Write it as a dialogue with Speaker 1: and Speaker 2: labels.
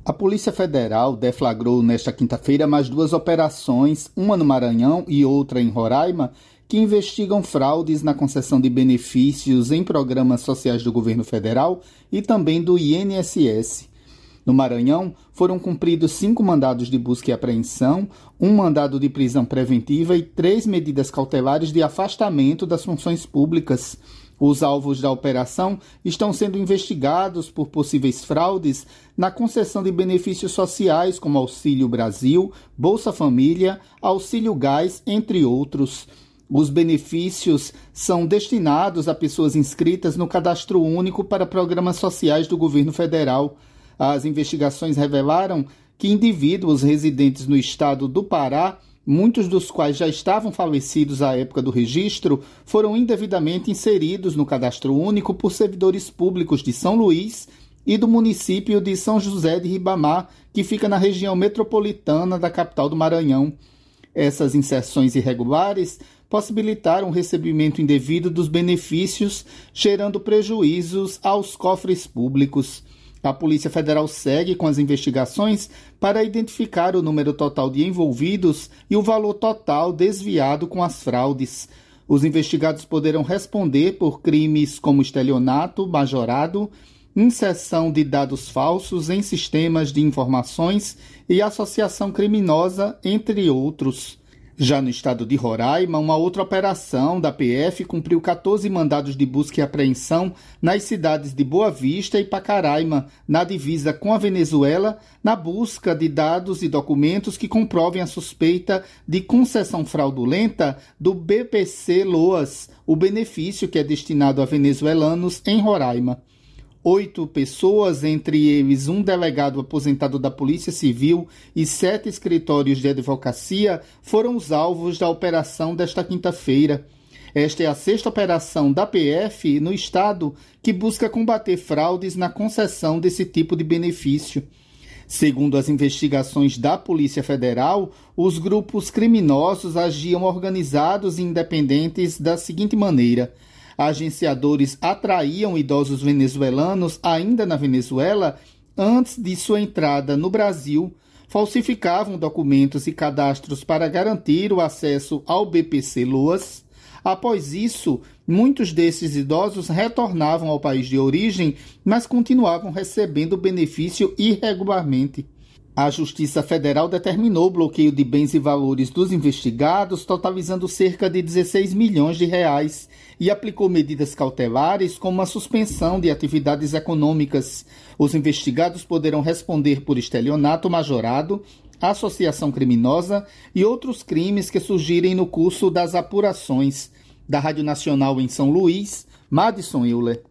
Speaker 1: A Polícia Federal deflagrou nesta quinta-feira mais duas operações, uma no Maranhão e outra em Roraima, que investigam fraudes na concessão de benefícios em programas sociais do governo federal e também do INSS. No Maranhão, foram cumpridos 5 mandados de busca e apreensão, 1 mandado de prisão preventiva e 3 medidas cautelares de afastamento das funções públicas. Os alvos da operação estão sendo investigados por possíveis fraudes na concessão de benefícios sociais como Auxílio Brasil, Bolsa Família, Auxílio Gás, entre outros. Os benefícios são destinados a pessoas inscritas no Cadastro Único para programas sociais do governo federal. As investigações revelaram que indivíduos residentes no estado do Pará, muitos dos quais já estavam falecidos à época do registro, foram indevidamente inseridos no Cadastro Único por servidores públicos de São Luís e do município de São José de Ribamar, que fica na região metropolitana da capital do Maranhão. Essas inserções irregulares possibilitaram o recebimento indevido dos benefícios, gerando prejuízos aos cofres públicos. A Polícia Federal segue com as investigações para identificar o número total de envolvidos e o valor total desviado com as fraudes. Os investigados poderão responder por crimes como estelionato, majorado, inserção de dados falsos em sistemas de informações e associação criminosa, entre outros. Já no estado de Roraima, uma outra operação da PF cumpriu 14 mandados de busca e apreensão nas cidades de Boa Vista e Pacaraima, na divisa com a Venezuela, na busca de dados e documentos que comprovem a suspeita de concessão fraudulenta do BPC-Loas, o benefício que é destinado a venezuelanos em Roraima. 8 pessoas, entre eles um delegado aposentado da Polícia Civil e 7 escritórios de advocacia, foram os alvos da operação desta quinta-feira. Esta é a 6ª operação da PF no estado que busca combater fraudes na concessão desse tipo de benefício. Segundo as investigações da Polícia Federal, os grupos criminosos agiam organizados e independentes da seguinte maneira: agenciadores atraíam idosos venezuelanos ainda na Venezuela antes de sua entrada no Brasil, falsificavam documentos e cadastros para garantir o acesso ao BPC-Loas. Após isso, muitos desses idosos retornavam ao país de origem, mas continuavam recebendo o benefício irregularmente. A Justiça Federal determinou o bloqueio de bens e valores dos investigados, totalizando cerca de 16 milhões de reais, e aplicou medidas cautelares como a suspensão de atividades econômicas. Os investigados poderão responder por estelionato majorado, associação criminosa e outros crimes que surgirem no curso das apurações. Da Rádio Nacional em São Luís, Madison Euler.